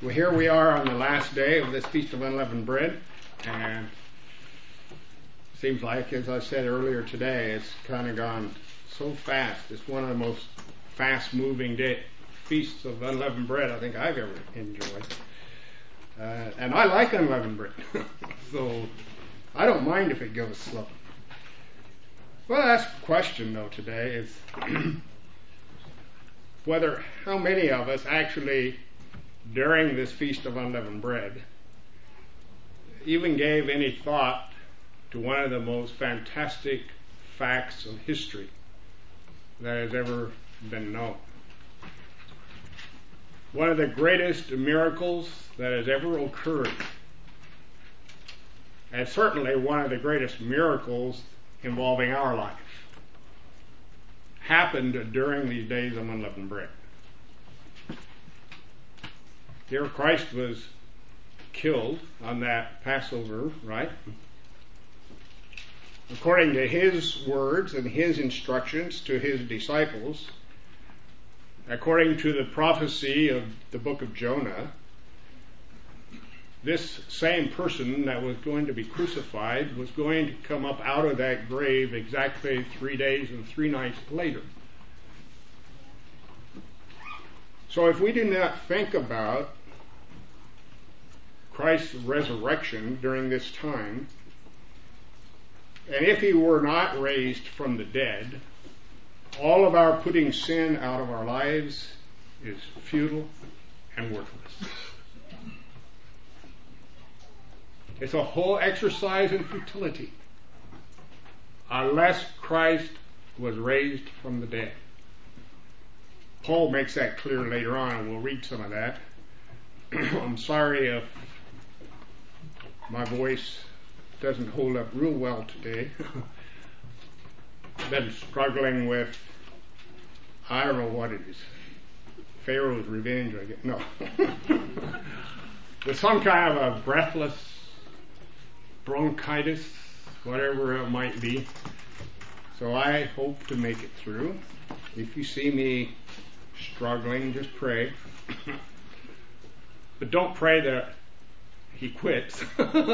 Well, here we are on the last day of this Feast of Unleavened Bread, and it seems like, as I said earlier today, it's kind of gone so fast. It's one of the most fast-moving feasts of unleavened bread I think I've ever enjoyed. And I like unleavened bread, so I don't mind if it goes slow. Well, that's the question, though, today is how many of us actually, during this Feast of Unleavened Bread, even gave any thought to one of the most fantastic facts of history that has ever been known. One of the greatest miracles that has ever occurred, and certainly one of the greatest miracles involving our life, happened during these days of unleavened bread. Here Christ was killed on that Passover, right? According to his words and his instructions to his disciples, according to the prophecy of the book of Jonah, this same person that was going to be crucified was going to come up out of that grave exactly 3 days and 3 nights later. So if we do not think about Christ's resurrection during this time, and if he were not raised from the dead, all of our putting sin out of our lives is futile and worthless. It's a whole exercise in futility unless Christ was raised from the dead. Paul makes that clear later on, and we'll read some of that. I'm sorry if my voice doesn't hold up real well today. Been struggling with, I don't know what it is, Pharaoh's revenge, I guess. No. With some kind of a breathless bronchitis, whatever it might be. So I hope to make it through. If you see me struggling, just pray. But don't pray that he quits.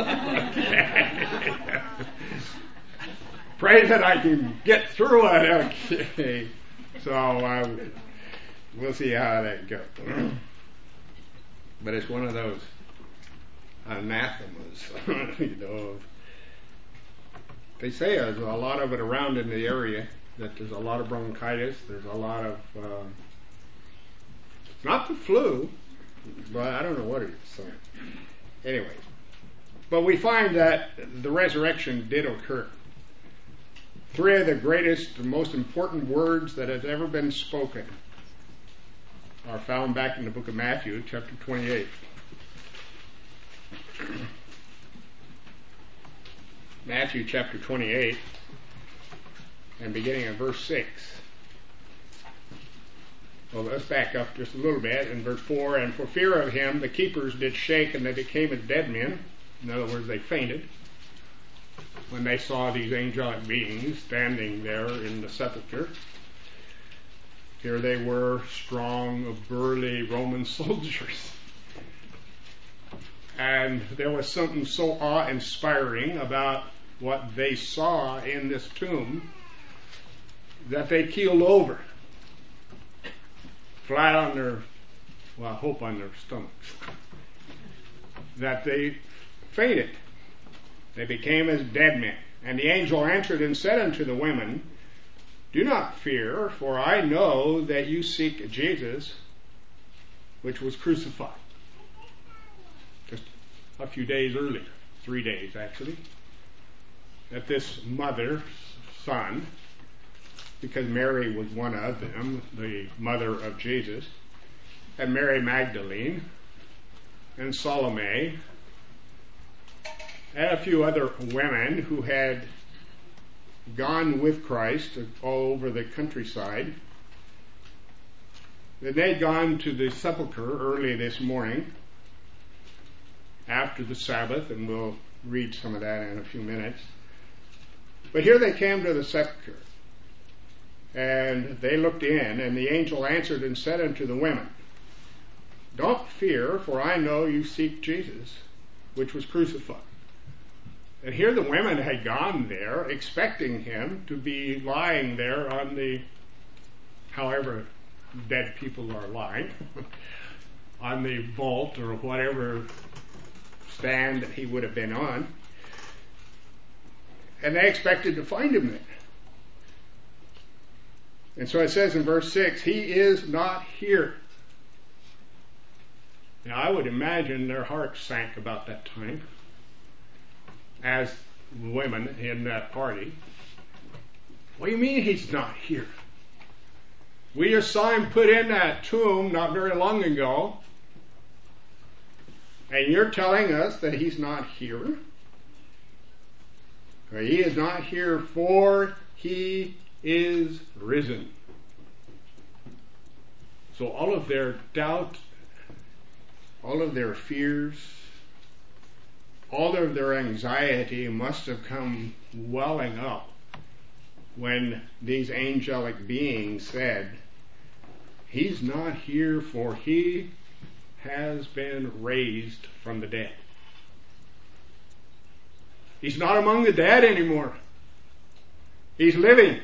Pray that I can get through it. Okay. So we'll see how that goes. But it's one of those anathemas, They say there's a lot of it around in the area, that there's a lot of bronchitis, there's a lot of, not the flu, but I don't know what it is. So, anyway. But we find that the resurrection did occur. 3 of the greatest and most important words that has ever been spoken are found back in the book of Matthew, chapter 28. Matthew chapter 28, and beginning at verse 6. Well, let's back up just a little bit. In verse 4, and for fear of him, the keepers did shake, and they became as dead men. In other words, they fainted when they saw these angelic beings standing there in the sepulchre. Here they were, strong, burly Roman soldiers. And there was something so awe-inspiring about what they saw in this tomb that they keeled over, flat on their, well, I hope on their stomachs, that they fainted. They became as dead men. And the angel answered and said unto the women, do not fear, for I know that you seek Jesus, which was crucified. Just a few days earlier, 3 days actually, that this mother's son, because Mary was one of them, the mother of Jesus, and Mary Magdalene, and Salome, and a few other women who had gone with Christ all over the countryside. Then they'd gone to the sepulchre early this morning after the Sabbath, and we'll read some of that in a few minutes. But here they came to the sepulchre, and they looked in, and the angel answered and said unto the women, don't fear, for I know you seek Jesus, which was crucified. And here the women had gone there expecting him to be lying there on the, however dead people are lying, on the vault or whatever stand that he would have been on. And they expected to find him there. And so it says in verse 6, he is not here. Now I would imagine their hearts sank about that time as women in that party. What do you mean he's not here? We just saw him put in that tomb not very long ago, and you're telling us that he's not here? He is not here, for he is risen. So all of their doubt, all of their fears, all of their anxiety must have come welling up when these angelic beings said, he's not here, for he has been raised from the dead. He's not among the dead anymore. He's living.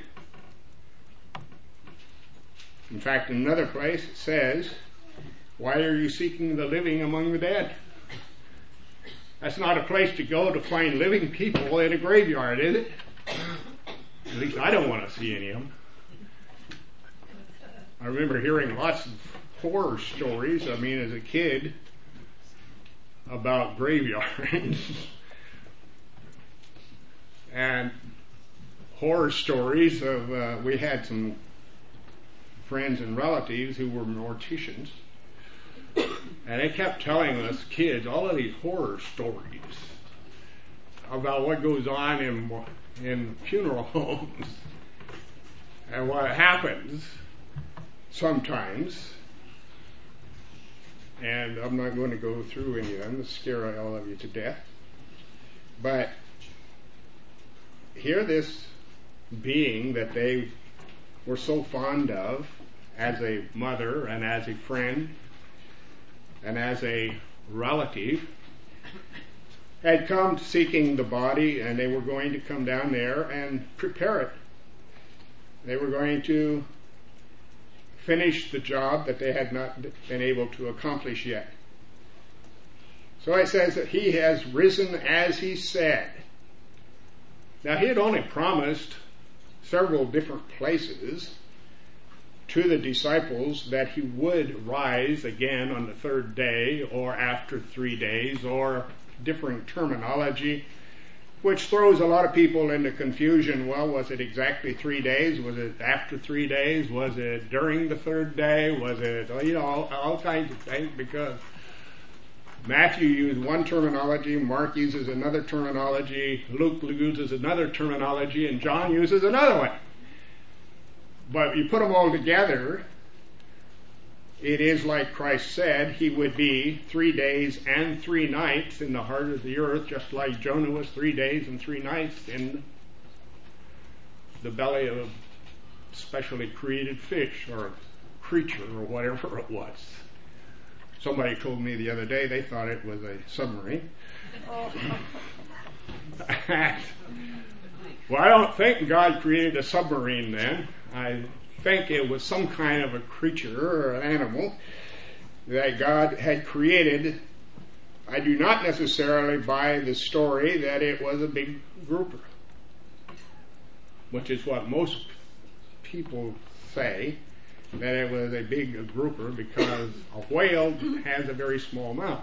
In fact, in another place it says, why are you seeking the living among the dead? That's not a place to go to find living people in a graveyard, is it? At least I don't want to see any of them. I remember hearing lots of horror stories, as a kid, about graveyards. And horror stories of, we had some friends and relatives who were morticians, and they kept telling us kids all of these horror stories about what goes on in funeral homes and what happens sometimes. And I'm not going to go through any of them to scare all of you to death. But here this being that they were so fond of as a mother and as a friend and as a relative had come seeking the body, and they were going to come down there and prepare it. They were going to finish the job that they had not been able to accomplish yet. So it says that he has risen as he said. Now he had only promised several different places to the disciples that he would rise again on the third day or after 3 days, or different terminology, which throws a lot of people into confusion. Well, was it exactly 3 days? Was it after 3 days? Was it during the third day? Was it, all kinds of things, because Matthew used one terminology, Mark uses another terminology, Luke uses another terminology, and John uses another one. But you put them all together, it is like Christ said, he would be 3 days and 3 nights in the heart of the earth, just like Jonah was 3 days and 3 nights in the belly of a specially created fish or creature or whatever it was. Somebody told me the other day they thought it was a submarine. Well, I don't think God created a submarine then. I think it was some kind of a creature or an animal that God had created. I do not necessarily buy the story that it was a big grouper, which is what most people say, that it was a big grouper, because a whale has a very small mouth,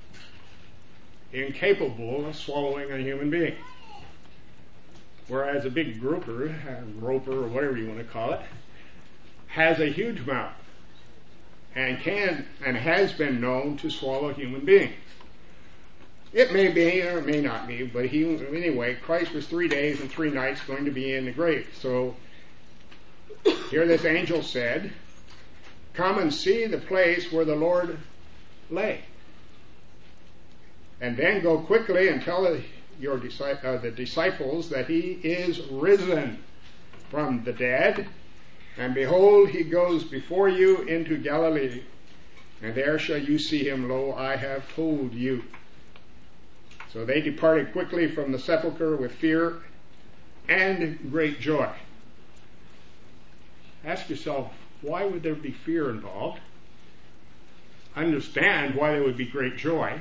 incapable of swallowing a human being. Whereas a big grouper, roper or whatever you want to call it, has a huge mouth and can and has been known to swallow human beings. It may be or it may not be, but anyway, Christ was 3 days and 3 nights going to be in the grave. So here this angel said, come and see the place where the Lord lay. And then go quickly and tell the disciples that he is risen from the dead. And behold, he goes before you into Galilee. and there shall you see him. Lo, I have told you. So they departed quickly from the sepulchre with fear and great joy. Ask yourself, why would there be fear involved? Understand why there would be great joy.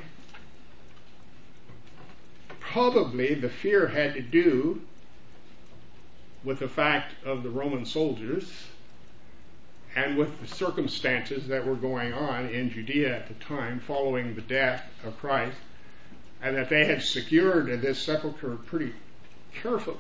Probably the fear had to do with the fact of the Roman soldiers and with the circumstances that were going on in Judea at the time following the death of Christ, and that they had secured this sepulchre pretty carefully.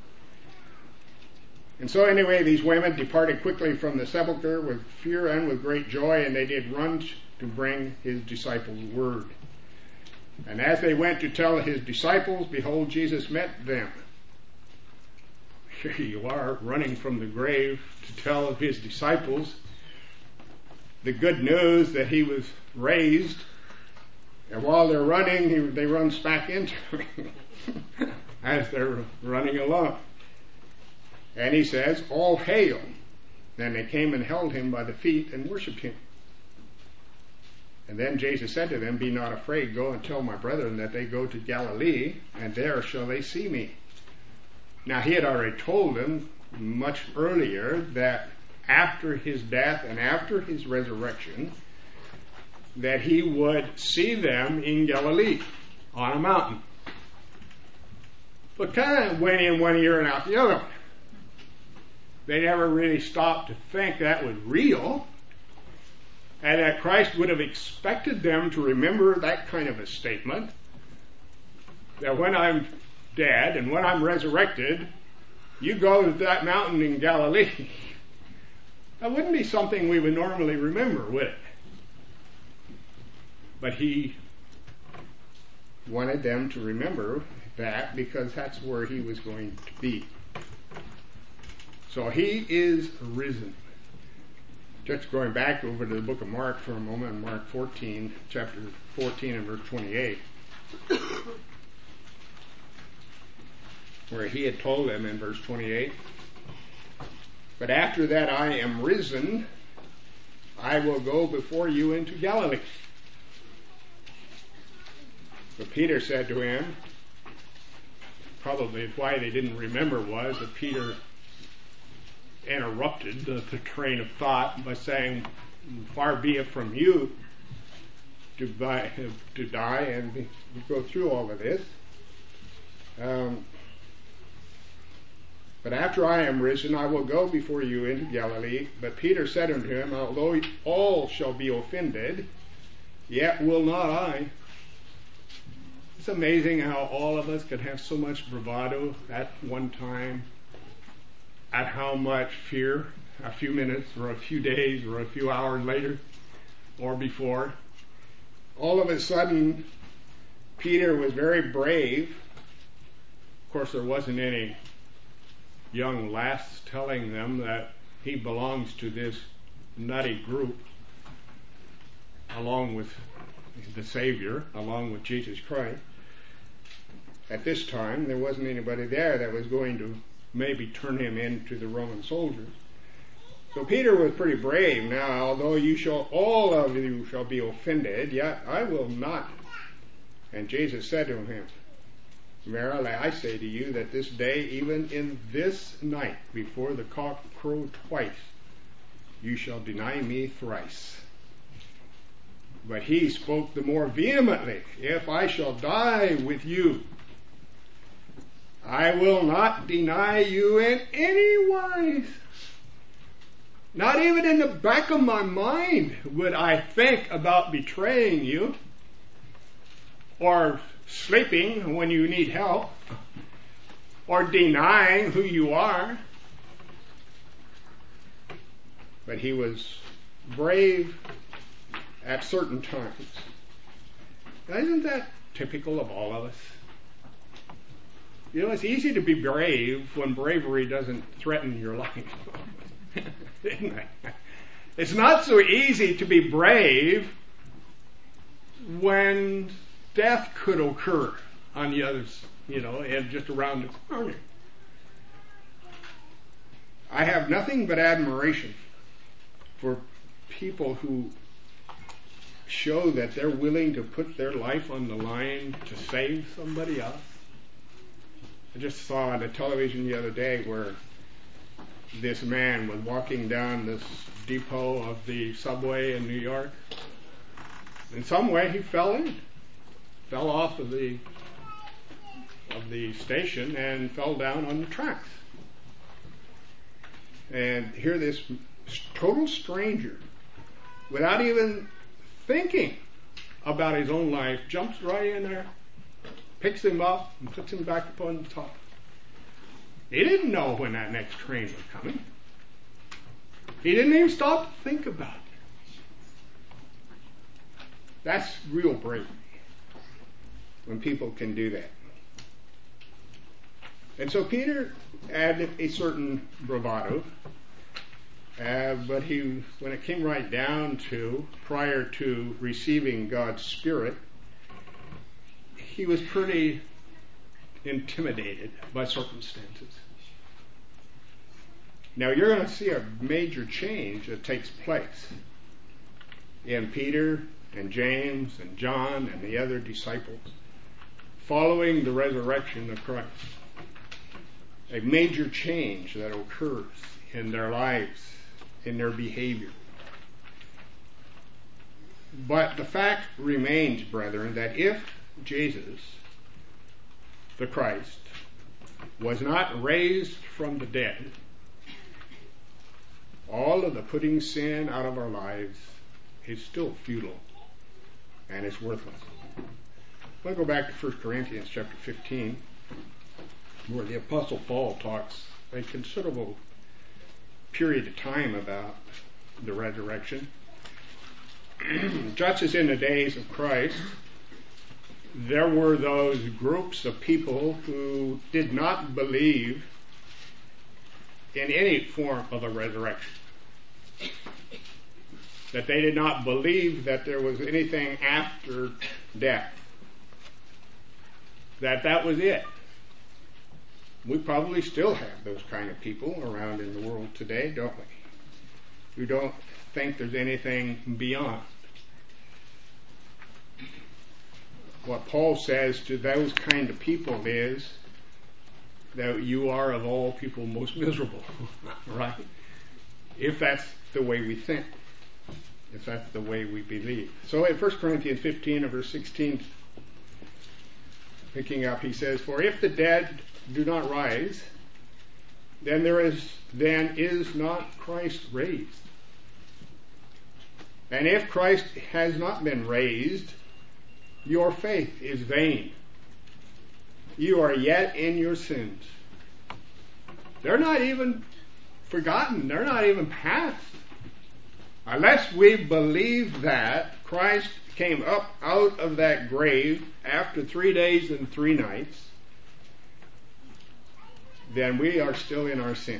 And so anyway, these women departed quickly from the sepulchre with fear and with great joy, and they did run to bring his disciples word. And as they went to tell his disciples, behold, Jesus met them. Here you are, running from the grave to tell of his disciples the good news that he was raised. And while they're running, they run back into him as they're running along. And he says, all hail. Then they came and held him by the feet and worshipped him. And then Jesus said to them, be not afraid, go and tell my brethren that they go to Galilee, and there shall they see me. Now he had already told them much earlier that after his death and after his resurrection, that he would see them in Galilee on a mountain. But kind of went in one ear and out the other one. They never really stopped to think that was real, and that Christ would have expected them to remember that kind of a statement, that when I'm dead and when I'm resurrected, you go to that mountain in Galilee. That wouldn't be something we would normally remember, would it? But he wanted them to remember that because that's where he was going to be. So he is risen. Just going back over to the book of Mark for a moment, Mark 14, chapter 14 and verse 28, where he had told them in verse 28, but after that I am risen, I will go before you into Galilee. But Peter said to him, probably why they didn't remember was that Peter interrupted the train of thought by saying, far be it from you to die and go through all of this. But after I am risen, I will go before you into Galilee. But Peter said unto him, although all shall be offended, yet will not I. It's amazing how all of us could have so much bravado at one time, at how much fear a few minutes or a few days or a few hours later or before. All of a sudden, Peter was very brave. Of course, there wasn't any young lass telling them that he belongs to this nutty group along with the Savior, along with Jesus Christ. At this time, there wasn't anybody there that was going to maybe turn him into the Roman soldiers. So Peter was pretty brave. Now, although all of you shall be offended, yet I will not. And Jesus said to him, verily I say to you that this day, even in this night, before the cock crow twice, you shall deny me thrice. But he spoke the more vehemently, if I shall die with you, I will not deny you in any wise. Not even in the back of my mind would I think about betraying you or sleeping when you need help or denying who you are. But he was brave at certain times. Now, isn't that typical of all of us? You know, it's easy to be brave when bravery doesn't threaten your life. Isn't it? It's not so easy to be brave when death could occur on the others, and just around the corner. I have nothing but admiration for people who show that they're willing to put their life on the line to save somebody else? I just saw on the television the other day where this man was walking down this depot of the subway in New York. In some way he fell off of the station and fell down on the tracks. And here this total stranger, without even thinking about his own life, jumps right in there, picks him up, and puts him back upon the top. He didn't know when that next train was coming. He didn't even stop to think about it. That's real bravery, when people can do that. And so Peter had a certain bravado, but when it came right down to, prior to receiving God's Spirit, he was pretty intimidated by circumstances. Now you're going to see a major change that takes place in Peter and James and John and the other disciples following the resurrection of Christ. A major change that occurs in their lives, in their behavior. But the fact remains, brethren, that if Jesus, the Christ, was not raised from the dead, all of the putting sin out of our lives is still futile and it's worthless. I want to go back to 1 Corinthians chapter 15, where the Apostle Paul talks a considerable period of time about the resurrection. Just as in the days of Christ, there were those groups of people who did not believe in any form of a resurrection. That they did not believe that there was anything after death. That was it. We probably still have those kind of people around in the world today, don't we? Who don't think there's anything beyond. What Paul says to those kind of people is that you are of all people most miserable, right? If that's the way we think, if that's the way we believe. So in 1 Corinthians 15 and verse 16, picking up, he says, "For if the dead do not rise, then is not Christ raised. And if Christ has not been raised, your faith is vain. You are yet in your sins." They're not even forgotten. They're not even past. Unless we believe that Christ came up out of that grave after 3 days and 3 nights, then we are still in our sins.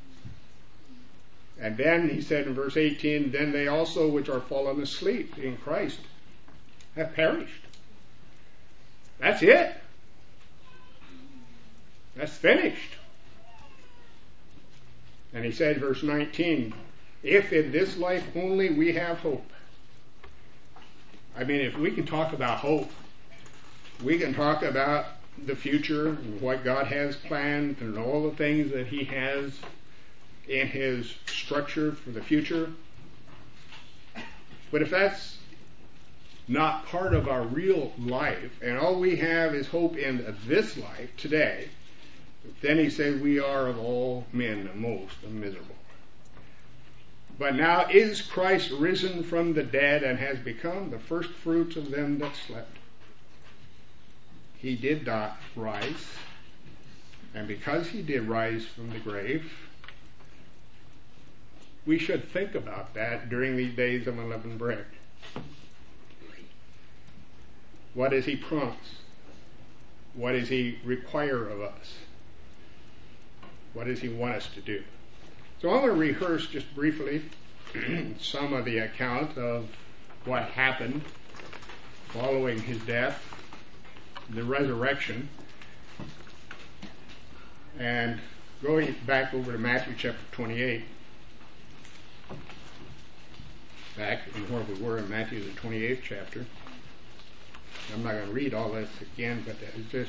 And then he said in verse 18, "Then they also which are fallen asleep in Christ have perished." That's it. That's finished. And he said, verse 19, "If in this life only we have hope." I mean, if we can talk about hope, we can talk about the future and what God has planned and all the things that He has in His structure for the future. But if that's not part of our real life, and all we have is hope in this life today, then he says we are of all men most miserable. But now is Christ risen from the dead and has become the first fruits of them that slept. He did not rise, and because he did rise from the grave, we should think about that during these days of unleavened bread. What does he promise? What does he require of us? What does he want us to do? So I want to rehearse just briefly some of the account of what happened following his death, the resurrection, and going back over to Matthew chapter 28. back in where we were in Matthew the 28th chapter. I'm not going to read all this again, but it's just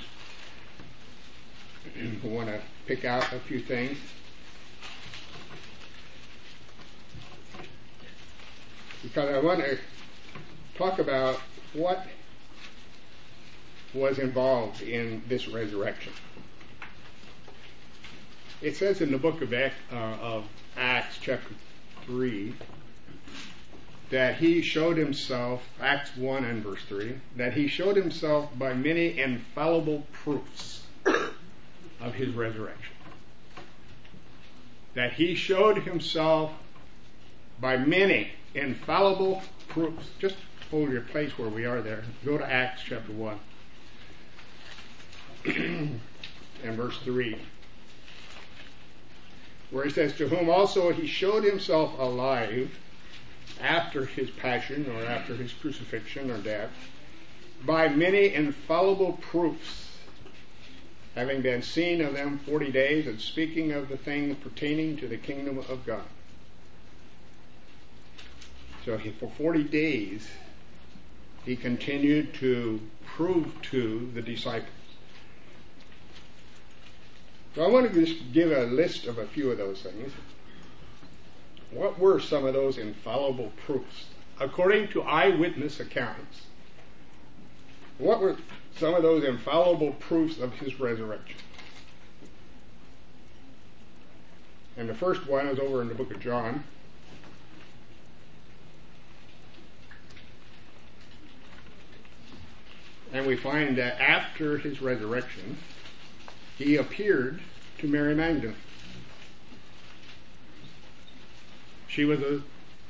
I want to pick out a few things. Because I want to talk about what was involved in this resurrection. It says in the book of Acts chapter 3 that he showed himself, Acts 1 and verse 3, that he showed himself by many infallible proofs of his resurrection. That he showed himself by many infallible proofs. Just hold your place where we are there. Go to Acts chapter 1 and verse 3, where he says, to whom also he showed himself alive after his passion, or after his crucifixion or death, by many infallible proofs, having been seen of them 40 days, and speaking of the things pertaining to the kingdom of God. So for 40 days, he continued to prove to the disciples. So I want to just give a list of a few of those things. What were some of those infallible proofs? According to eyewitness accounts, what were some of those infallible proofs of his resurrection? And the first one is over in the book of John. And we find that after his resurrection, he appeared to Mary Magdalene. She was an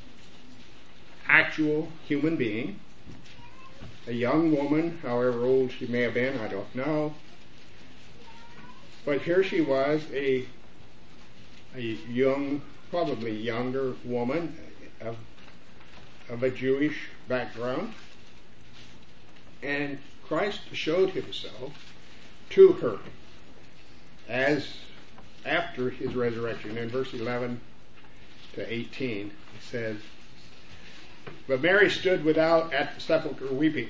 actual human being, a young woman, however old she may have been, I don't know. But here she was, a young, probably younger woman of a Jewish background. And Christ showed himself to her as after his resurrection. In verse 11 to 18, it says, but Mary stood without at the sepulchre weeping.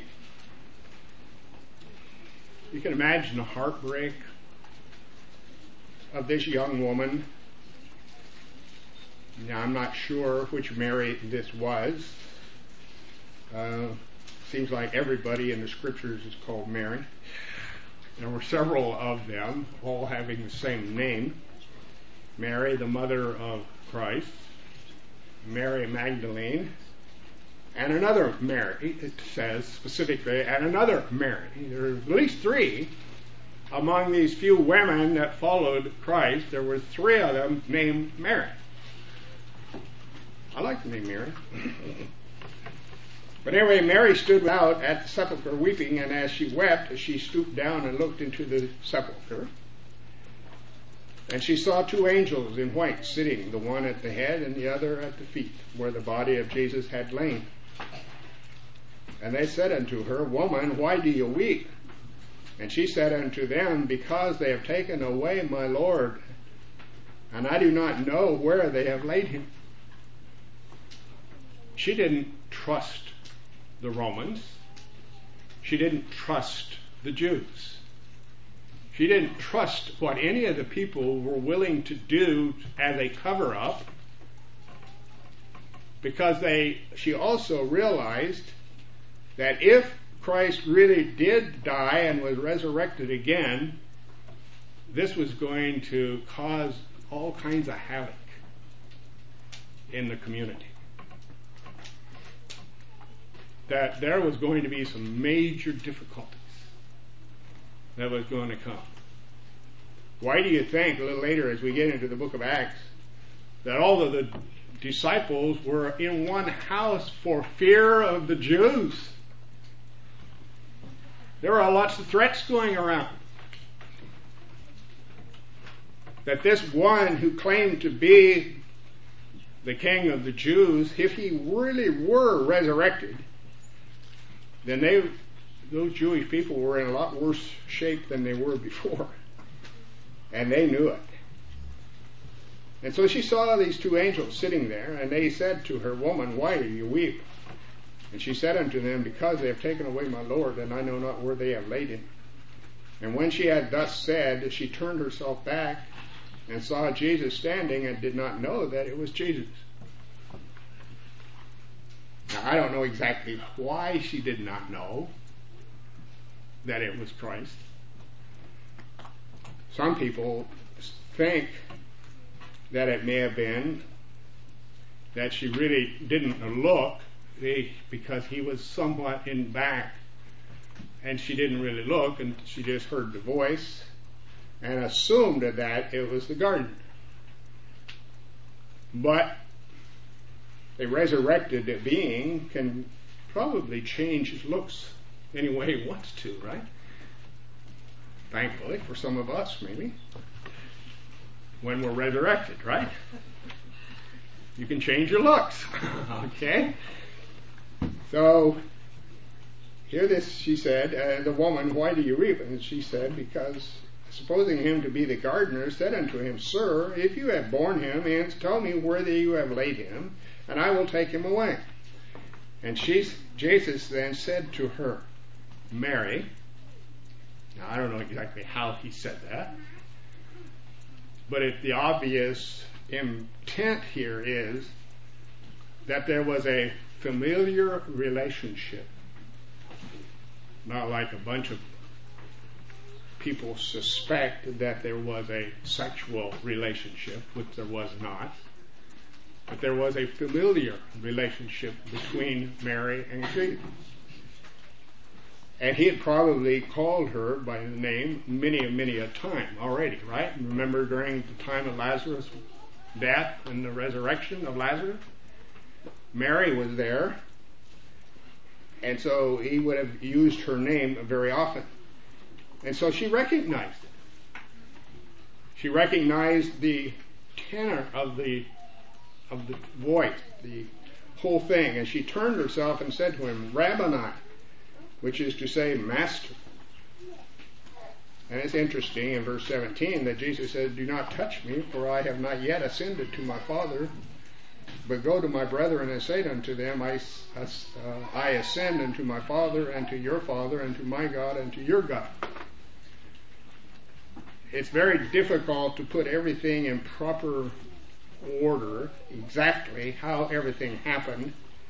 You can imagine the heartbreak of this young woman. Now, I'm not sure which Mary this was. Seems like everybody in the scriptures is called Mary. There were several of them, all having the same name. Mary, the mother of Christ, Mary Magdalene, and another Mary, it says specifically, and another Mary. There are at least three among these few women that followed Christ. There were three of them named Mary. I like the name Mary. But anyway, Mary stood without at the sepulchre weeping, and as she wept, she stooped down and looked into the sepulchre. And she saw two angels in white sitting, the one at the head and the other at the feet, where the body of Jesus had lain. And they said unto her, Woman, why do you weep? And she said unto them, Because they have taken away my Lord, and I do not know where they have laid him. She didn't trust the Romans. She didn't trust the Jews. She didn't trust what any of the people were willing to do as a cover-up, because she also realized that if Christ really did die and was resurrected again, this was going to cause all kinds of havoc in the community. That there was going to be some major difficulties that was going to come. Why do you think, a little later as we get into the book of Acts, that all of the disciples were in one house for fear of the Jews? There were lots of threats going around. That this one who claimed to be the king of the Jews, if he really were resurrected, then those Jewish people were in a lot worse shape than they were before. And they knew it. And so she saw these two angels sitting there, and they said to her, Woman, why do you weep? And she said unto them, Because they have taken away my Lord, and I know not where they have laid him. And when she had thus said, she turned herself back and saw Jesus standing, and did not know that it was Jesus. Now, I don't know exactly why she did not know that it was Christ. Some people think that it may have been that she really didn't look because he was somewhat in back, and she didn't really look, and she just heard the voice and assumed that it was the gardener. But a resurrected being can probably change his looks any way he wants to, right? Thankfully, for some of us, maybe. When we're resurrected, right? You can change your looks. Okay? So, hear this, she said, the woman, why do you weep? And she said, because, supposing him to be the gardener, said unto him, Sir, if you have borne him, hence tell me whether you have laid him, and I will take him away. And Jesus then said to her, Mary. Now, I don't know exactly how he said that, but the obvious intent here is that there was a familiar relationship, not like a bunch of people suspect that there was a sexual relationship, which there was not, but there was a familiar relationship between Mary and Jesus. And he had probably called her by the name many a time already, right? Remember during the time of Lazarus' death and the resurrection of Lazarus? Mary was there, and so he would have used her name very often. And so she recognized it. She recognized the tenor of the voice, the whole thing, and she turned herself and said to him, Rabboni, which is to say, Master. And it's interesting in verse 17 that Jesus says, Do not touch me, for I have not yet ascended to my Father, but go to my brethren and say unto them, I ascend unto my Father and to your Father and to my God and to your God. It's very difficult to put everything in proper order, exactly how everything happened.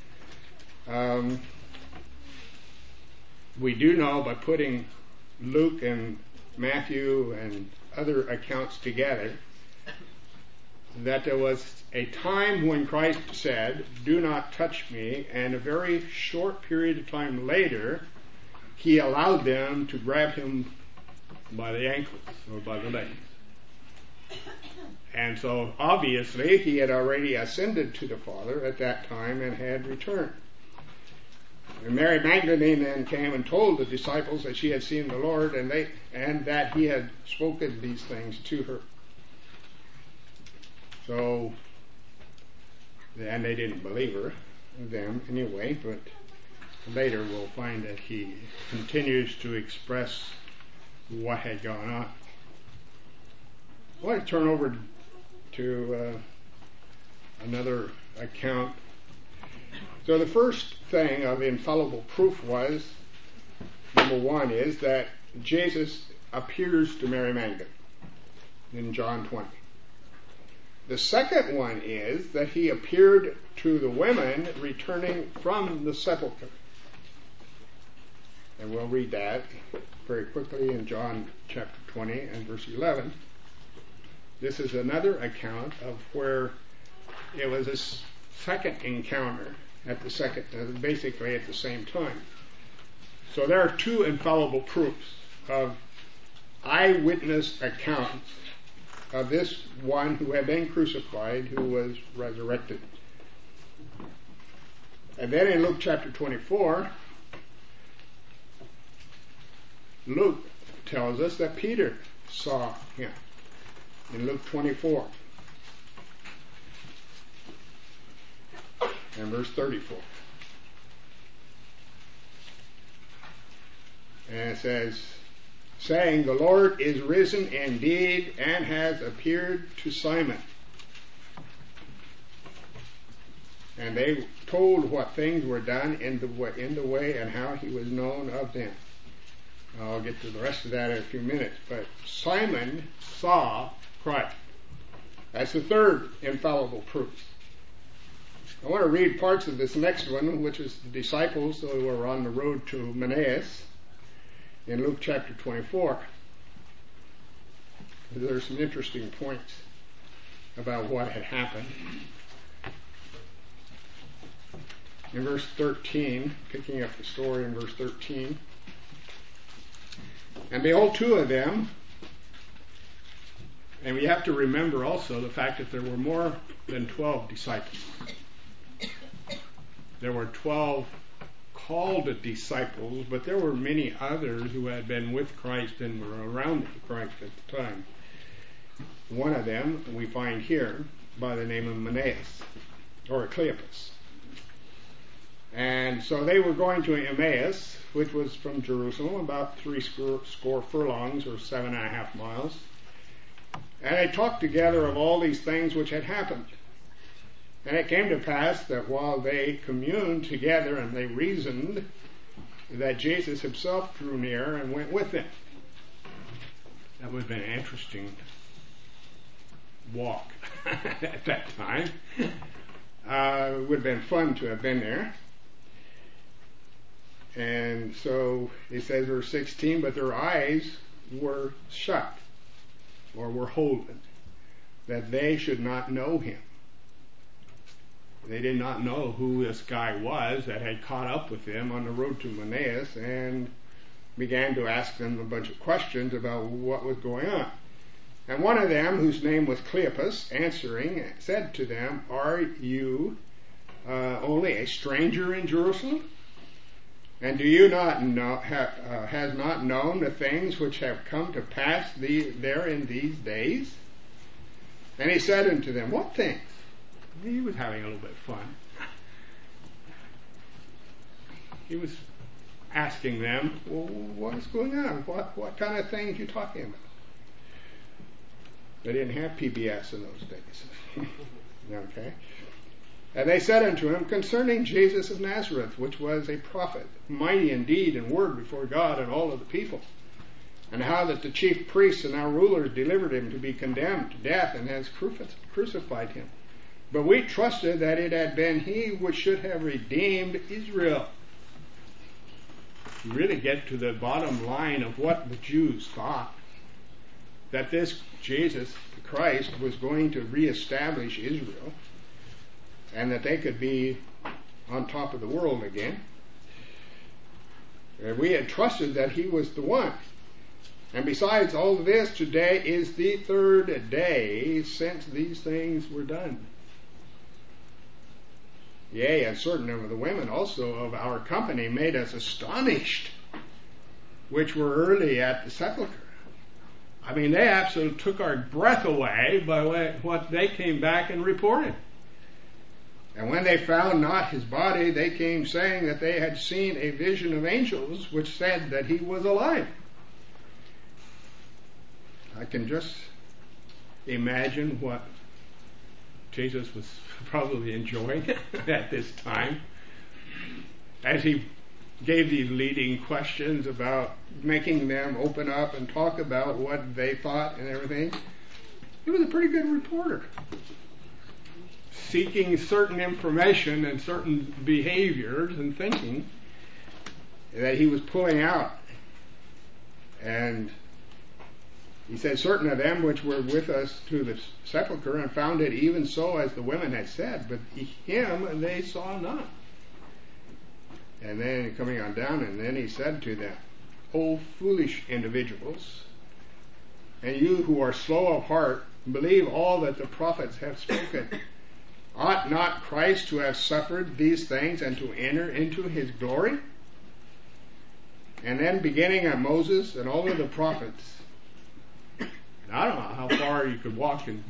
We do know by putting Luke and Matthew and other accounts together that there was a time when Christ said, Do not touch me, and a very short period of time later he allowed them to grab him by the ankles or by the legs. And so obviously he had already ascended to the Father at that time and had returned. And Mary Magdalene then came and told the disciples that she had seen the Lord and that he had spoken these things to her. So, and they didn't believe her, them anyway, but later we'll find that he continues to express what had gone on. I want to turn over to another account. So the first thing of infallible proof was, number one, is that Jesus appears to Mary Magdalene in John 20. The second one is that he appeared to the women returning from the sepulchre. And we'll read that very quickly in John chapter 20 and verse 11. This is another account of where it was a second encounter basically at the same time. So there are two infallible proofs of eyewitness accounts of this one who had been crucified, who was resurrected. And then in Luke chapter 24, Luke tells us that Peter saw him in Luke 24 and verse 34. And it says, saying, The Lord is risen indeed and has appeared to Simon. And they told what things were done in the way and how he was known of them. I'll get to the rest of that in a few minutes. But Simon saw Christ. That's the third infallible proof. I want to read parts of this next one, which is the disciples who were on the road to Emmaus in Luke chapter 24. There's some interesting points about what had happened. In verse 13, picking up the story in verse 13, and behold, two of them, and we have to remember also the fact that there were more than 12 disciples. There were 12 called disciples, but there were many others who had been with Christ and were around Christ at the time. One of them we find here by the name of Manaeus, or Cleopas. And so they were going to Emmaus, which was from Jerusalem, about 3 score furlongs, or 7.5 miles. And they talked together of all these things which had happened. And it came to pass that while they communed together and they reasoned, that Jesus himself drew near and went with them. That would have been an interesting walk at that time. It would have been fun to have been there. And so it says, verse 16, but their eyes were shut, or were holden, that they should not know him. They did not know who this guy was that had caught up with them on the road to Emmaus and began to ask them a bunch of questions about what was going on. And one of them, whose name was Cleopas, answering, said to them, are you only a stranger in Jerusalem? And do you not know, has not known the things which have come to pass there in these days? And he said unto them, what things? He was having a little bit of fun. He was asking them, well, what's going on? What kind of things are you talking about? They didn't have PBS in those days. Okay. And they said unto him, concerning Jesus of Nazareth, which was a prophet, mighty in deed and word before God and all of the people, and how that the chief priests and our rulers delivered him to be condemned to death and has crucified him. But we trusted that it had been he which should have redeemed Israel. You really get to the bottom line of what the Jews thought, that this Jesus, Christ, was going to reestablish Israel, and that they could be on top of the world again. And we had trusted that he was the one. And besides all of this, today is the third day since these things were done. Yea, and certain of the women also of our company made us astonished, which were early at the sepulchre. I mean, they absolutely took our breath away by what they came back and reported. And when they found not his body, they came saying that they had seen a vision of angels which said that he was alive. I can just imagine what Jesus was probably enjoying at this time as he gave these leading questions about making them open up and talk about what they thought and everything. He was a pretty good reporter, seeking certain information and certain behaviors and thinking that he was pulling out. And he said, certain of them which were with us to the sepulchre, and found it even so as the women had said, but him they saw not. And then coming on down, and then he said to them, O foolish individuals, and you who are slow of heart, believe all that the prophets have spoken. Ought not Christ to have suffered these things and to enter into his glory? And then beginning at Moses and all of the prophets, I don't know how far you could walk and,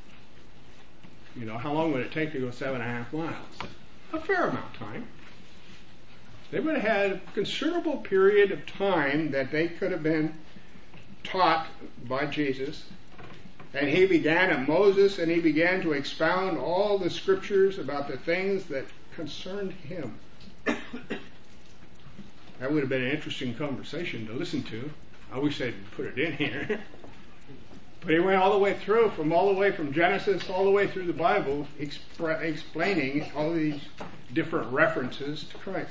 how long would it take to go 7.5 miles? A fair amount of time. They would have had a considerable period of time that they could have been taught by Jesus And he began at Moses, and he began to expound all the scriptures about the things that concerned him. That would have been an interesting conversation to listen to. I wish they'd put it in here. But he went all the way through, from Genesis all the way through the Bible, explaining all these different references to Christ.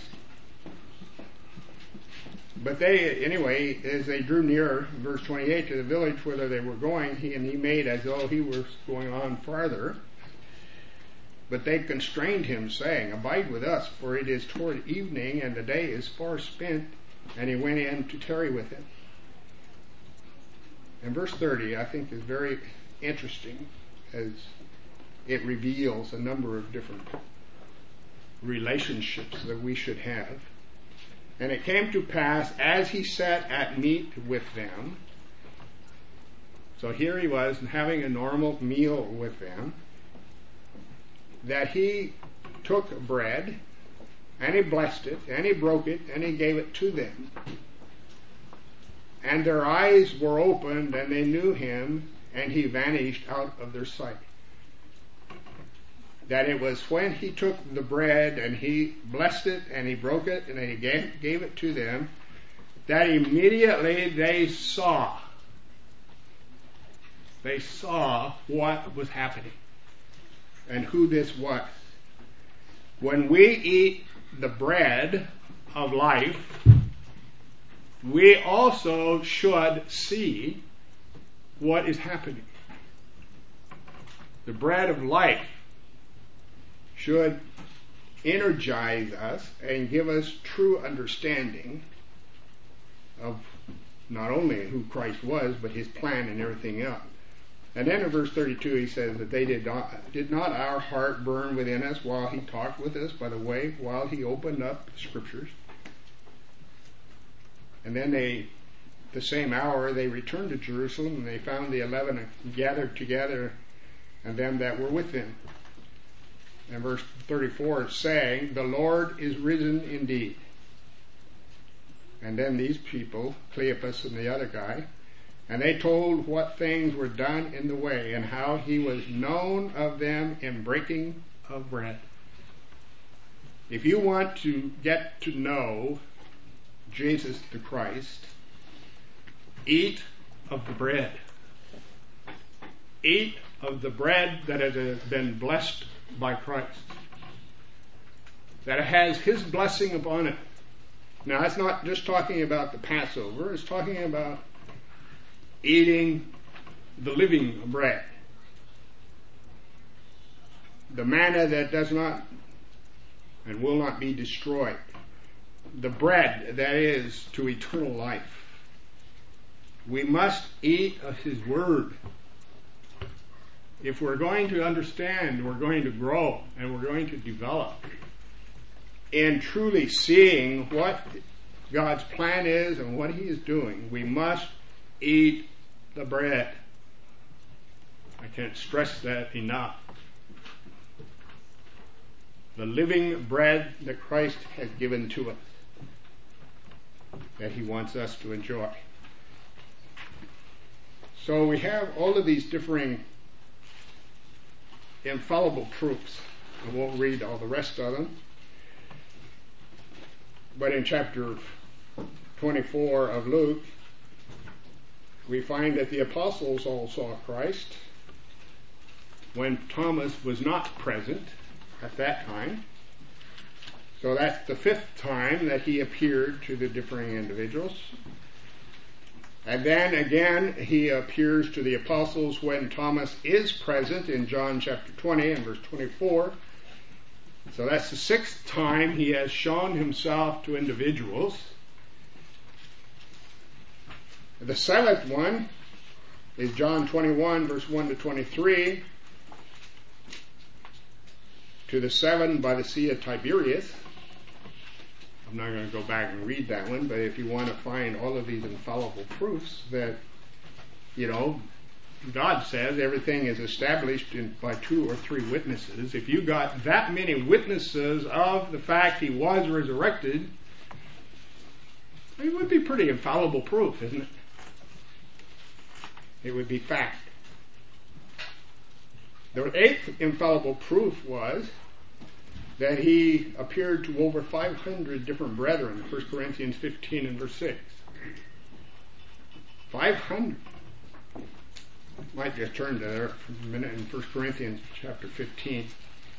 But anyway, as they drew near, verse 28, to the village whither they were going, he made as though he was going on farther. But they constrained him, saying, Abide with us, for it is toward evening, and the day is far spent. And he went in to tarry with him. And verse 30, I think, is very interesting, as it reveals a number of different relationships that we should have. And it came to pass, as he sat at meat with them, so here he was having a normal meal with them, that he took bread, and he blessed it, and he broke it, and he gave it to them. And their eyes were opened, and they knew him, and he vanished out of their sight. That it was when he took the bread, and he blessed it, and he broke it, and he gave it to them, that immediately they saw what was happening, and who this was. When we eat the bread of life, we also should see what is happening. The bread of life should energize us and give us true understanding of not only who Christ was, but his plan and everything else. And then in verse 32 he says that they did not our heart burn within us while he talked with us by the way, while he opened up the scriptures. And then the same hour they returned to Jerusalem, and they found the 11 gathered together, and them that were with them. And verse 34 saying, The Lord is risen indeed. And then these people, Cleopas and the other guy, and they told what things were done in the way, and how he was known of them in breaking of bread. If you want to get to know Jesus the Christ, eat of the bread. Eat of the bread that has been blessed by Christ, that has his blessing upon it. Now, it's not just talking about the Passover, it's talking about eating the living bread, the manna that does not and will not be destroyed, the bread that is to eternal life. We must eat of his word. If we're going to understand, we're going to grow, and we're going to develop in truly seeing what God's plan is and what he is doing, we must eat the bread. I can't stress that enough. The living bread that Christ has given to us, that he wants us to enjoy. So we have all of these differing infallible truths. I won't read all the rest of them. But in chapter 24 of Luke, we find that the apostles all saw Christ when Thomas was not present at that time. So that's the 5th time that he appeared to the differing individuals. And then again, he appears to the apostles when Thomas is present in John chapter 20 and verse 24. So that's the 6th time he has shown himself to individuals. The 7th one is John 21 verse 1 to 23. To the 7 by the Sea of Tiberias. I'm not going to go back and read that one, but if you want to find all of these infallible proofs that, God says everything is established by 2 or 3 witnesses. If you got that many witnesses of the fact he was resurrected, it would be pretty infallible proof, isn't it? It would be fact. The eighth infallible proof was that he appeared to over 500 different brethren, 1 Corinthians 15 and verse 6. 500. Might just turn to there for a minute in 1 Corinthians chapter 15.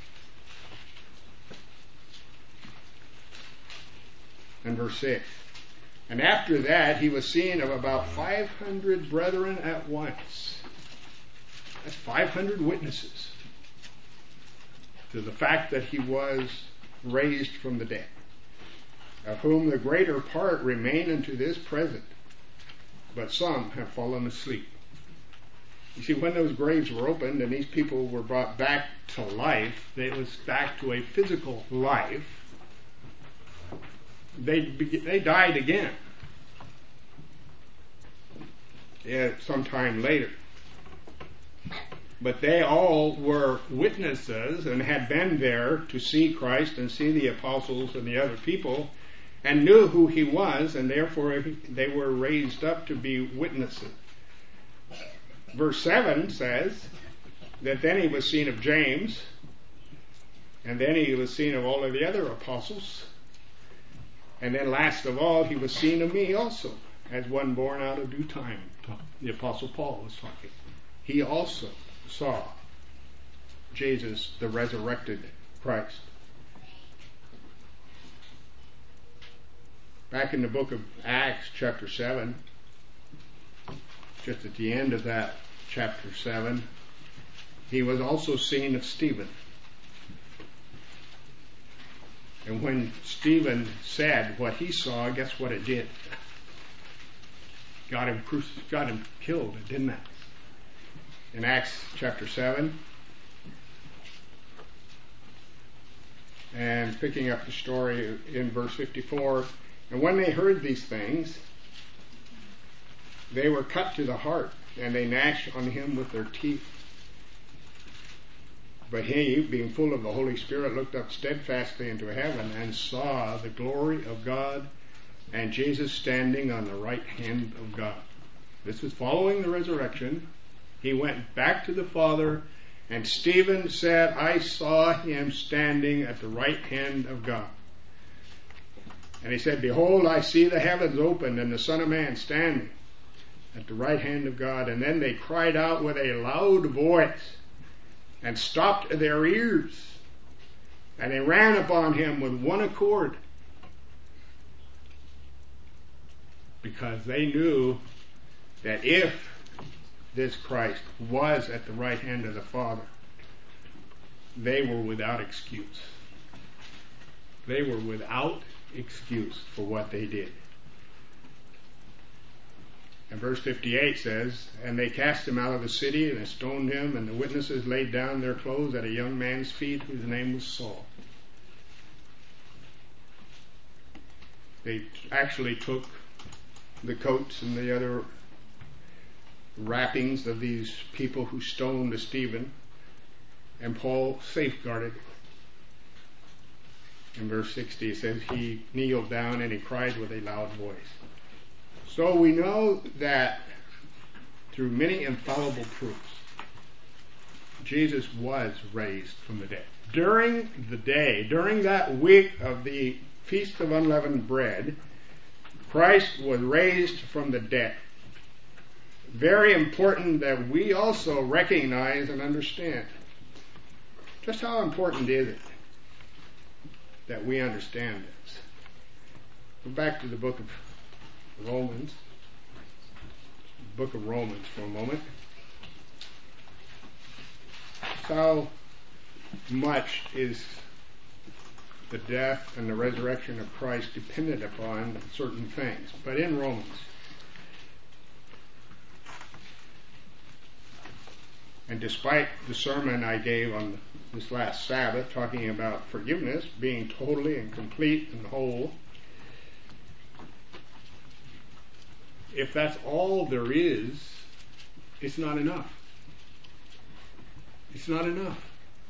And verse 6. And after that he was seen of about 500 brethren at once. That's 500 witnesses to the fact that he was raised from the dead, of whom the greater part remain unto this present, but some have fallen asleep. You see, when those graves were opened and these people were brought back to life, it was back to a physical life. They died again sometime later. But they all were witnesses and had been there to see Christ and see the apostles and the other people and knew who he was, and therefore they were raised up to be witnesses. Verse 7 says that then he was seen of James, and then he was seen of all of the other apostles, and then last of all he was seen of me also, as one born out of due time. The apostle Paul was talking. He also saw Jesus, the resurrected Christ. Back in the book of Acts, chapter 7, just at the end of that chapter 7, he was also seen of Stephen. And when Stephen said what he saw, guess what it did? Got him killed, didn't it? In Acts chapter 7, and picking up the story in verse 54, and when they heard these things, they were cut to the heart, and they gnashed on him with their teeth. But he, being full of the Holy Spirit, looked up steadfastly into heaven and saw the glory of God and Jesus standing on the right hand of God. This was following the resurrection. He went back to the Father, and Stephen said, I saw him standing at the right hand of God. And he said, Behold, I see the heavens opened and the Son of Man standing at the right hand of God. And then they cried out with a loud voice and stopped their ears. And they ran upon him with one accord, because they knew that if this Christ was at the right hand of the Father, they were without excuse. They were without excuse for what they did. And verse 58 says, And they cast him out of the city, and they stoned him, and the witnesses laid down their clothes at a young man's feet, whose name was Saul. They actually took the coats and the other wrappings of these people who stoned Stephen, and Paul safeguarded it. In verse 60 it says, He kneeled down and he cried with a loud voice. So we know that through many infallible proofs, Jesus was raised from the dead. During the day, during that week of the Feast of Unleavened Bread, Christ was raised from the dead. Very important that we also recognize and understand. Just how important is it that we understand this? Go back to the book of Romans. Book of Romans for a moment. How much is the death and the resurrection of Christ dependent upon certain things? But in Romans, and despite the sermon I gave on this last Sabbath talking about forgiveness being totally and complete and whole, if that's all there is, it's not enough. It's not enough.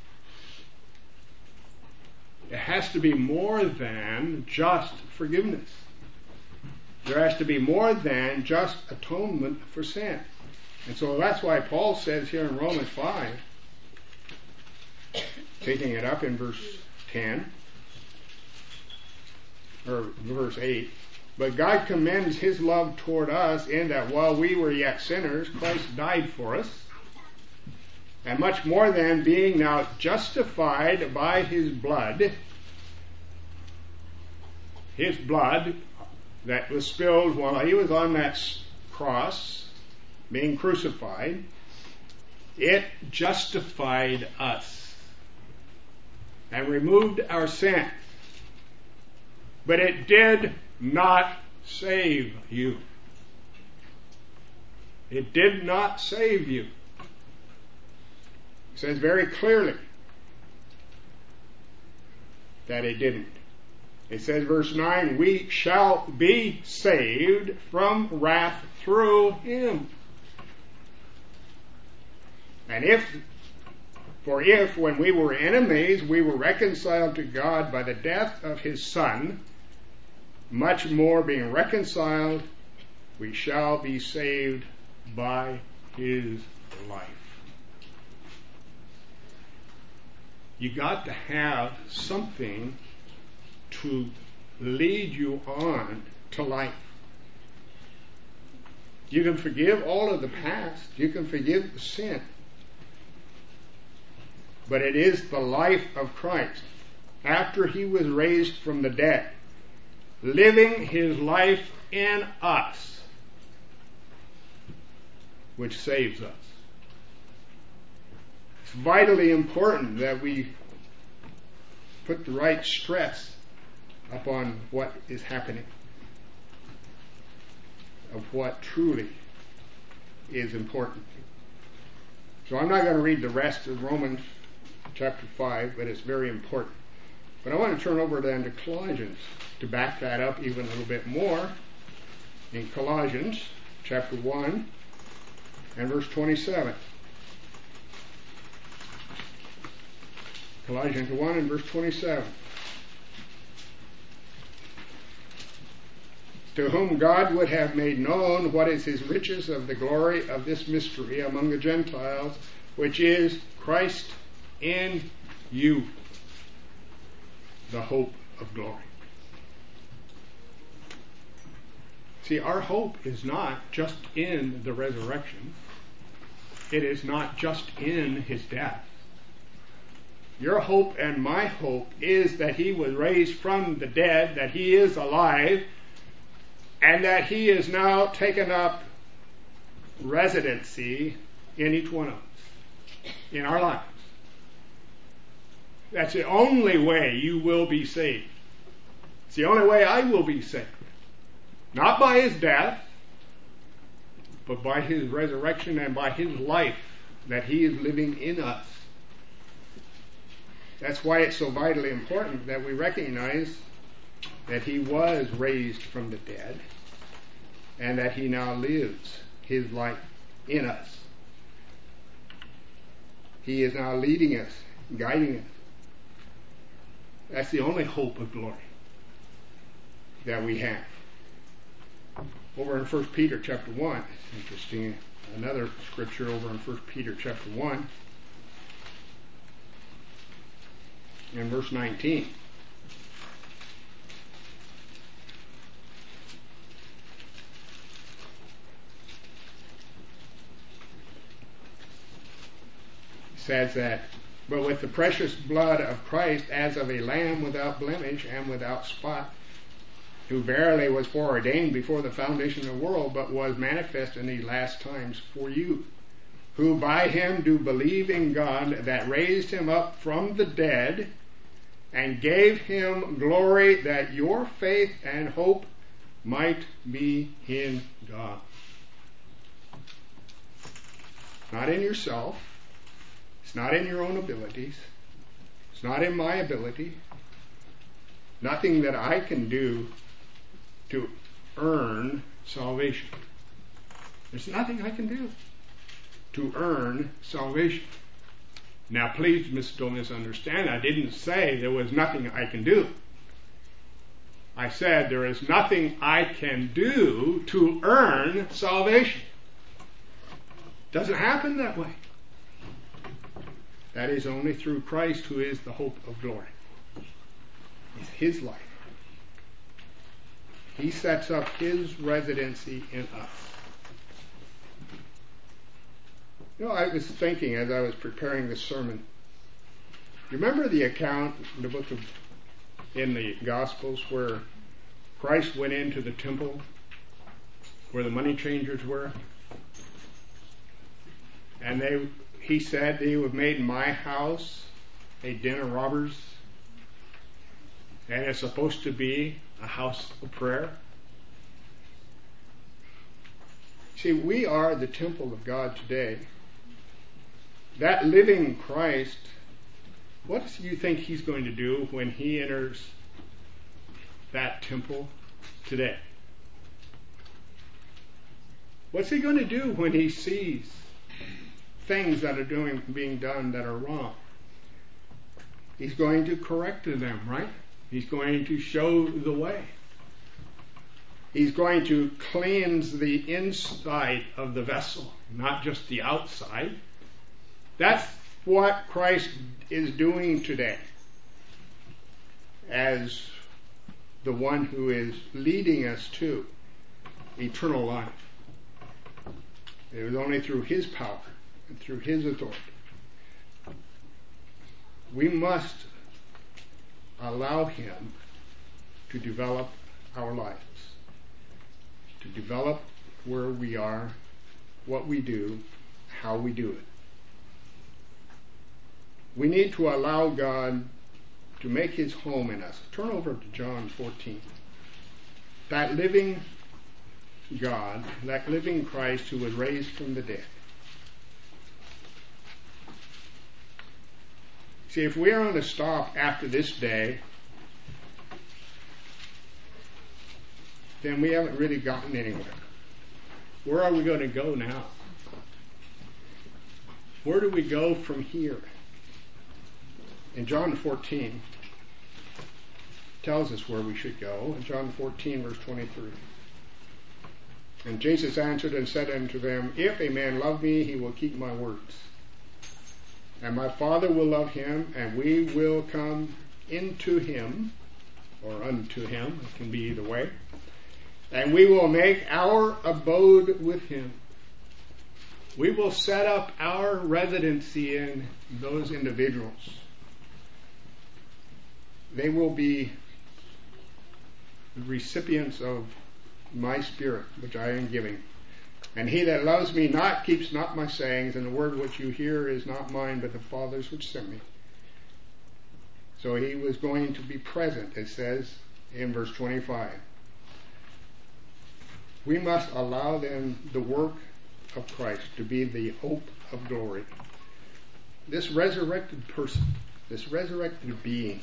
It has to be more than just forgiveness. There has to be more than just atonement for sin. And so that's why Paul says here in Romans 5 Picking it up in verse 10, or verse 8. But God commends His love toward us in that while we were yet sinners, Christ died for us. And much more than being now justified by His blood that was spilled while He was on that cross, being crucified, it justified us and removed our sin. But it did not save you. It did not save you. It says very clearly that it didn't. It says, verse 9, we shall be saved from wrath through Him. And if when we were enemies, we were reconciled to God by the death of His Son, much more being reconciled, we shall be saved by His life. You got to have something to lead you on to life. You can forgive all of the past. You can forgive the sin. But it is the life of Christ, after He was raised from the dead, living His life in us, which saves us. It's vitally important that we put the right stress upon what is happening, of what truly is important. So I'm not going to read the rest of Romans chapter 5, but it's very important. But I want to turn over then to Colossians to back that up even a little bit more. In Colossians chapter 1 and verse 27. Colossians 1 and verse 27. To whom God would have made known what is His riches of the glory of this mystery among the Gentiles, which is Christ in you, the hope of glory. See, our hope is not just in the resurrection. It is not just in His death. Your hope and my hope is that He was raised from the dead, that He is alive, and that He is now taken up residency in each one of us, in our lives. That's the only way you will be saved. It's the only way I will be saved. Not by His death, but by His resurrection and by His life that He is living in us. That's why it's so vitally important that we recognize that He was raised from the dead and that He now lives His life in us. He is now leading us, guiding us. That's the only hope of glory that we have. Over in 1 Peter chapter 1, it's interesting, another scripture over in 1 Peter chapter 1, in verse 19. It says that, but with the precious blood of Christ as of a lamb without blemish and without spot, who verily was foreordained before the foundation of the world, but was manifest in these last times for you, who by Him do believe in God that raised Him up from the dead and gave Him glory, that your faith and hope might be in God. Not in yourself. It's not in your own abilities. It's not in my ability. Nothing that I can do to earn salvation. There's nothing I can do to earn salvation. Now please don't misunderstand. I didn't say there was nothing I can do. I said there is nothing I can do to earn salvation. Doesn't happen that way. That is only through Christ, who is the hope of glory. It's His life. He sets up His residency in us. You know, I was thinking as I was preparing this sermon, you remember the account in the Gospels where Christ went into the temple where the money changers were? And he said, "You have made my house a den of robbers." And it's supposed to be a house of prayer. See, we are the temple of God today. That living Christ, what do you think He's going to do when He enters that temple today? What's He going to do when He sees things that are being done that are wrong? He's going to correct them, right? He's going to show the way. He's going to cleanse the inside of the vessel, not just the outside. That's what Christ is doing today as the one who is leading us to eternal life. It was only through His power and through His authority. We must allow Him to develop our lives, to develop where we are, what we do, how we do it. We need to allow God to make His home in us. Turn over to John 14. That living God, that living Christ who was raised from the dead. See, if we are going to stop after this day, then we haven't really gotten anywhere. Where are we going to go now? Where do we go from here? In John 14, tells us where we should go. In John 14, verse 23. And Jesus answered and said unto them, If a man love me, he will keep my words. And my Father will love him, and we will come into him, or unto him, it can be either way, and we will make our abode with him. We will set up our residency in those individuals. They will be the recipients of my Spirit, which I am giving. And he that loves me not keeps not my sayings, and the word which you hear is not mine, but the Father's which sent me. So he was going to be present, it says in verse 25. We must allow them the work of Christ to be the hope of glory. This resurrected person, this resurrected being,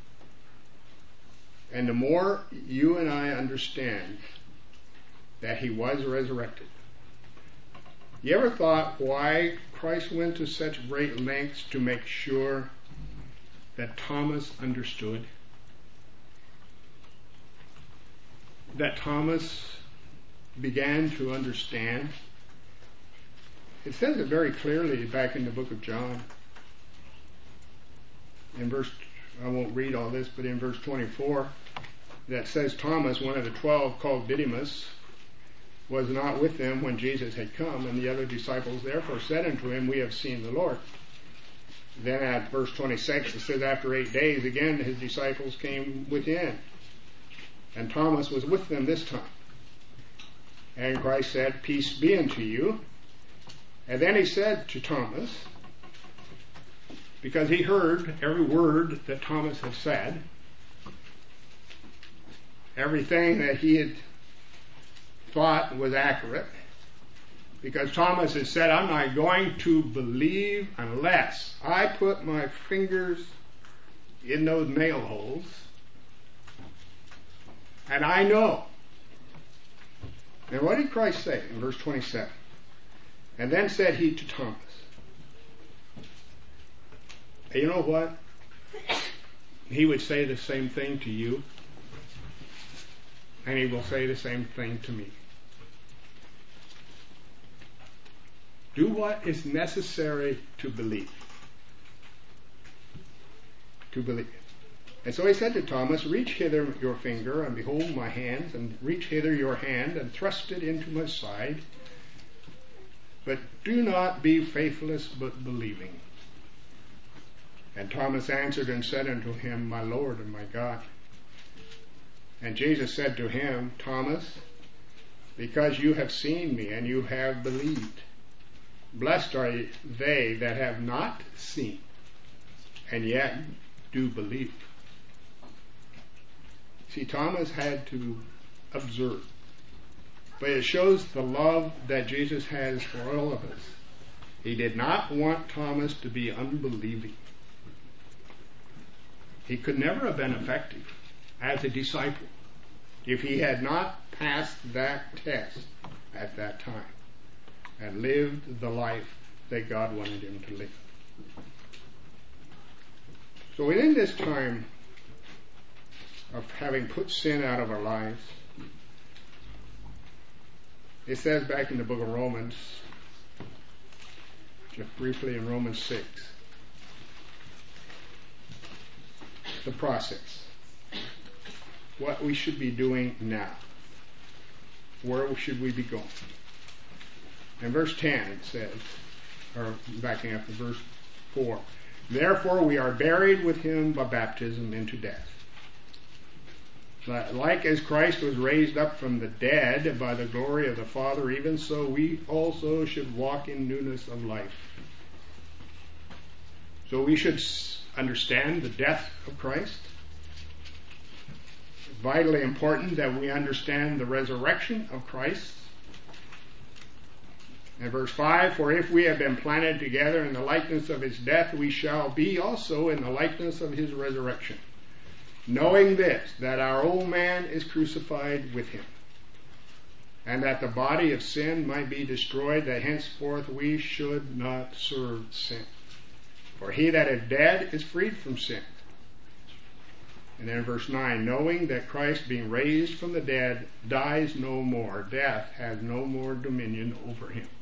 and the more you and I understand that he was resurrected. You ever thought why Christ went to such great lengths to make sure that Thomas understood? That Thomas began to understand? It says it very clearly back in the book of John. In verse, I won't read all this, but in verse 24, that says Thomas, one of the 12, called Didymus, was not with them when Jesus had come, and the other disciples therefore said unto him, We have seen the Lord. Then at verse 26 it says, After 8 days again his disciples came within, and Thomas was with them this time. And Christ said, Peace be unto you. And then he said to Thomas, because he heard every word that Thomas had said, everything that he had thought was accurate, because Thomas had said, I'm not going to believe unless I put my fingers in those nail holes and I know. And what did Christ say in verse 27? And then said he to Thomas, you know what? He would say the same thing to you, and he will say the same thing to me. Do what is necessary to believe. to believe. And so he said to Thomas, reach hither your finger, and behold my hands, and reach hither your hand, and thrust it into my side. But do not be faithless, but believing. And Thomas answered and said unto him, my Lord and my God. And Jesus said to him, Thomas, because you have seen me, and you have believed. Blessed are they that have not seen, and yet do believe. See, Thomas had to observe. But it shows the love that Jesus has for all of us. He did not want Thomas to be unbelieving. He could never have been effective as a disciple if he had not passed that test at that time and lived the life that God wanted him to live. So within this time of having put sin out of our lives, it says back in the book of Romans, just briefly in Romans 6, the process. What we should be doing now. Where should we be going? In verse 10 it says, or backing up to verse 4, therefore we are buried with him by baptism into death. Like as Christ was raised up from the dead by the glory of the Father, even so we also should walk in newness of life. So we should understand the death of Christ. It's vitally important that we understand the resurrection of Christ. And verse 5, for if we have been planted together in the likeness of his death, we shall be also in the likeness of his resurrection. Knowing this, that our old man is crucified with him, and that the body of sin might be destroyed, that henceforth we should not serve sin. For he that is dead is freed from sin. And then verse 9, knowing that Christ being raised from the dead dies no more, death has no more dominion over him.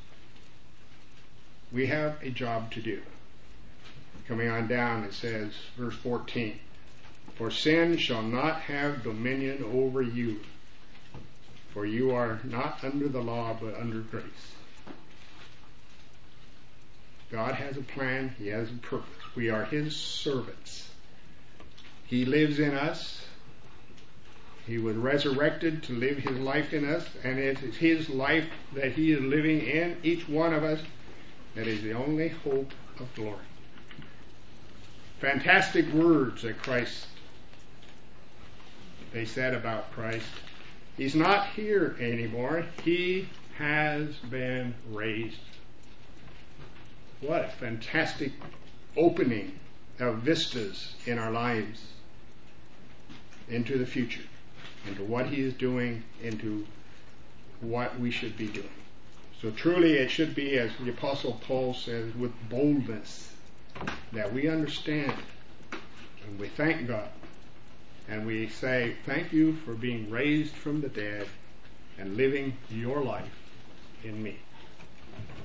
We have a job to do. Coming on down, it says, verse 14, for sin shall not have dominion over you, for you are not under the law, but under grace. God has a plan. He has a purpose. We are his servants. He lives in us. He was resurrected to live his life in us, and it is his life that he is living in each one of us that is the only hope of glory. Fantastic words that they said about Christ. He's not here anymore. He has been raised. What a fantastic opening of vistas in our lives into the future, into what he is doing, into what we should be doing. So truly it should be, as the Apostle Paul says, with boldness, that we understand and we thank God. And we say, thank you for being raised from the dead and living your life in me.